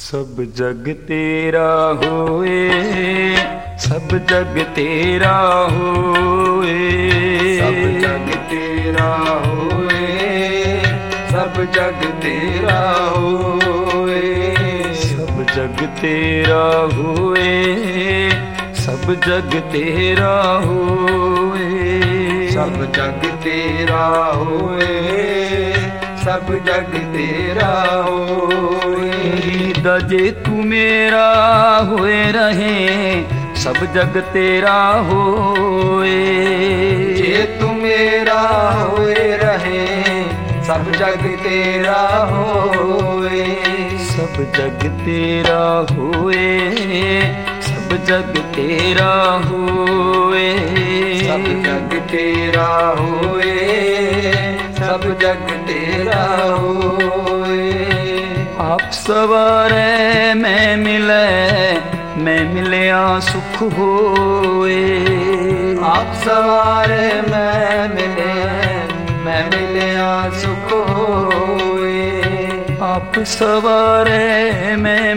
सब जग तेरा होए, सब जग तेरा होए, सब जग तेरा होए, सब जग तेरा होए, सब जग तेरा होए, सब जग तेरा होए, सब जग तेरा होए, सब जग तेरा होए। जे तू मेरा होए रहे, सब जग तेरा होए, जे तू मेरा होए रहे, सब जग तेरा होए, सब जग तेरा होए, सब जग तेरा होए, सब जग तेरा होए, सब जग तेरा होए। आप सवारे मैं मिलया सुख होए, आप सवारे मैं मिलया सुख होए, आप सवारे मैं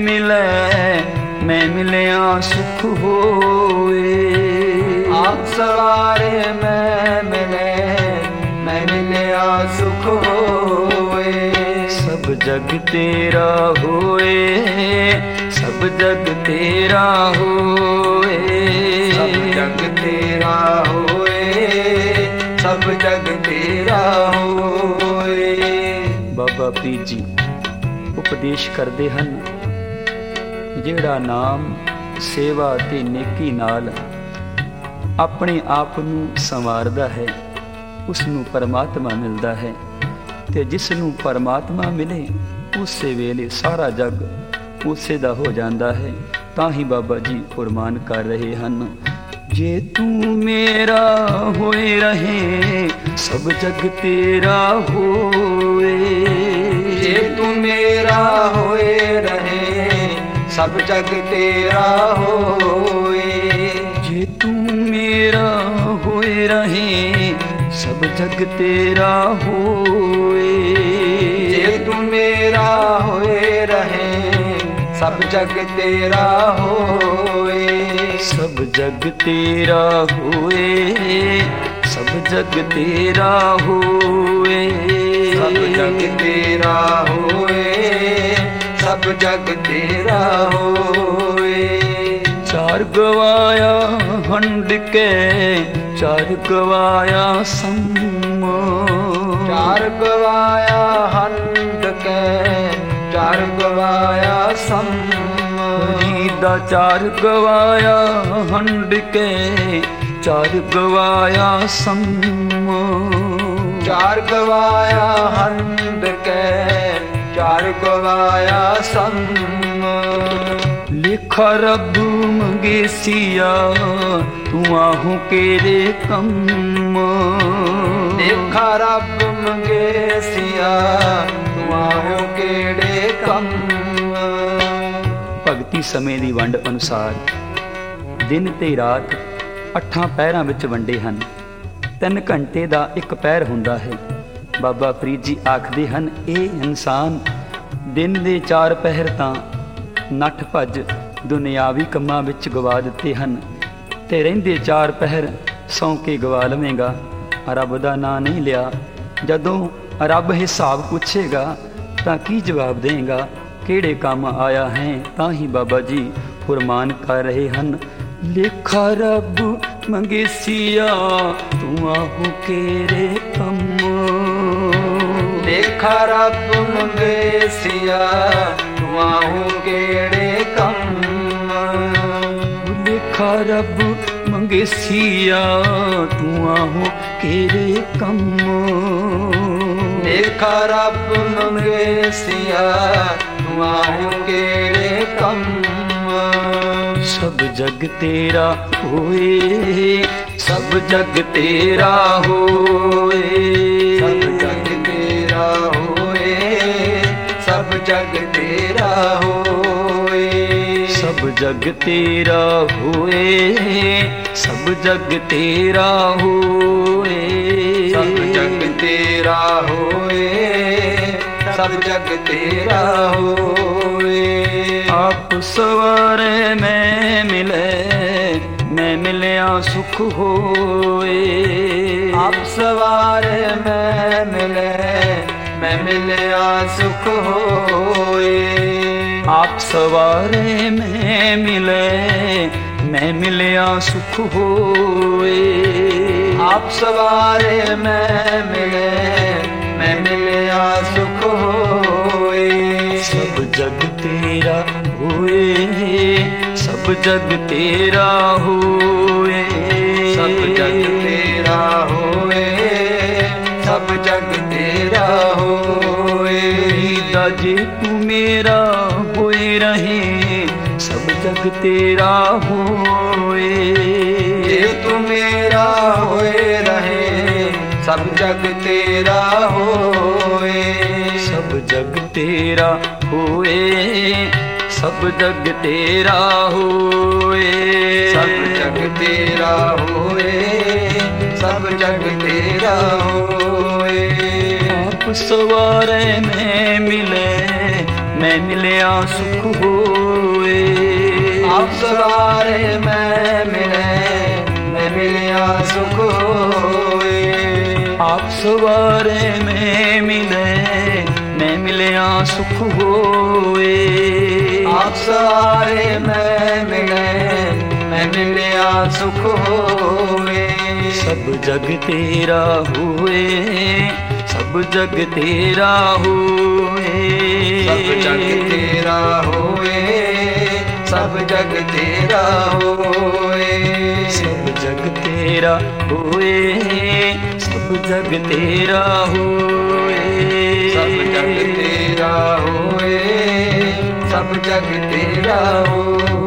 मिलया सुख होए, आप सवारे मैं मिलया सुख होए। सब जग तेरा होए, सब जग तेरा होए, सब जग तेरा होए, सब जग तेरा होए। बाबा फरीद जी उपदेश करते हैं, ਜਿਹੜਾ ਨਾਮ ਸੇਵਾ ਤੇ ਨੇਕੀ ਨਾਲ ਆਪਣੇ ਆਪ ਨੂੰ ਸੰਵਾਰਦਾ ਹੈ, ਉਸ ਨੂੰ ਪਰਮਾਤਮਾ ਮਿਲਦਾ ਹੈ, ਤੇ ਜਿਸ ਨੂੰ ਪਰਮਾਤਮਾ ਮਿਲੇ ਉਸੇ ਵੇਲੇ ਸਾਰਾ ਜਗ ਉਸੇ ਦਾ ਹੋ ਜਾਂਦਾ ਹੈ। ਤਾਂ ਹੀ ਬਾਬਾ ਜੀ ਫਰਮਾਨ ਕਰ ਰਹੇ ਹਨ, ਜੇ ਤੂੰ ਮੇਰਾ ਹੋਏ ਰਹੇ, ਸਭ ਜਗ ਤੇਰਾ ਹੋਏ, ਜੇ ਤੂੰ ਮੇਰਾ ਹੋਏ ਰਹੇ, सब जग तेरा होए, जे तू मेरा होए रहे, सब जग तेरा होए, जे तू मेरा होए रहे, सब जग तेरा होए, सब जग तेरा होए, सब जग तेरा होए, सब जग तेरा होए, सब जग तेरा होए। चार गवाया हंड के, चार गवाया सम, चार गवाया हंड के, चार गवाया सम, रीदा चार गवाया हंड के, चार गवाया सम, चार गवाया हंड के, चार गवाया सम। लिखा रब मंगेसिया तू आहू केरे कम, लिखा रब मंगेसिया तू आहू केरे कम। ਭਗਤੀ ਸਮੇਂ ਦੀ ਵੰਡ ਅਨੁਸਾਰ ਦਿਨ ਤੇ ਰਾਤ 8 ਪਹਿਰਾਂ ਵਿੱਚ ਵੰਡੇ ਹਨ। 3 ਘੰਟੇ ਦਾ ਇੱਕ ਪਹਿਰ ਹੁੰਦਾ ਹੈ। ਬਾਬਾ ਫਰੀਦ ਜੀ ਆਖਦੇ ਹਨ, ਇਹ ਇਨਸਾਨ ਦਿਨ ਦੇ 4 ਪਹਿਰ ਤਾਂ ਨੱਠ ਭੱਜ ਦੁਨਿਆਵੀ ਕੰਮਾਂ ਵਿੱਚ ਗਵਾ ਦਿੱਤੇ ਹਨ, ਤੇ ਰਹਿੰਦੇ 4 ਪਹਿਰ ਸੌਂ ਕੇ ਗਵਾ ਲਵੇਂਗਾ। ਰੱਬ ਦਾ ਨਾਂ ਨਹੀਂ ਲਿਆ। ਜਦੋਂ ਰੱਬ ਹਿਸਾਬ ਪੁੱਛੇਗਾ ਤਾਂ ਕੀ ਜਵਾਬ ਦੇਂਗਾ, ਕਿਹੜੇ ਕੰਮ ਆਇਆ ਹੈ? ਤਾਂ ਹੀ ਬਾਬਾ ਜੀ ਫਰਮਾਨ ਕਰ ਰਹੇ ਹਨ, ਲੇਖਾ ਰੱਬ ਮੰਗੇਸੀਆ ਤੂੰ ਆਹੂ ਕੇਰੇ ਕੰਮ, ਲੇਖਾ ਰੱਬ ਮੰਗੇਸੀਆ ਤੂੰ ਆਹੂ ਕਿਹੜੇ ਕੰਮ, ਲੇਖਾ ਰੱਬ ਮੰਗੇਸੀਆ ਤੂੰ ਆਹੂ ਕੇਰੇ ਕੰਮ, ਲੇਖਾ ਰੱਬ ਮੰਗੇਸੀਆ ਤੂੰ ਆਹੂ ਕਿਹੜੇ ਕੰਮ। सब जग तेरा होए, सब जग तेरा होए, सब जग तेरा होए, सब जग तेरा होए, सब जग तेरा होए, सब जग तेरा होए, सब जग तेरा होए, सब जग तेरा होए। आप सवारे मैं मिले, मैं मिलिया सुख होए। आप सवारे मैं मिले, मैं मिलिया सुख होए। आप सवारे मैं मिले, मैं मिलिया सुख होए। आप सवारे मैं मिले, मैं मिलिया सुख होए। सब जग तेरा होए, सब जग तेरा होए। सब जग तेरा होए, सब जग तेरा होए। दाजे तू मेरा होए रहे, सब जग तेरा होए। ये तू मेरा होए रहे, सब जग तेरा होए। सब जग तेरा होए, सब जग तेरा होए। सब जग तेरा होए, सब जग तेरा होए। आप सवारे में मिले, मैं मिलिया सुख होए। आप सवारे मैं मिले, मैं मिलिया सुख होए। आप सवारे में मिले, मैं मिलिया सुख होए। आप सवारे मैं मिले, मैं मिलिया सुख होए। सब जग तेरा होए, सब जग तेरा होए। सब जग तेरा होए, सब जग तेरा होए। सब जग तेरा होए, सब जग तेरा होए। सब जग तेरा होए, सब जग तेरा होए।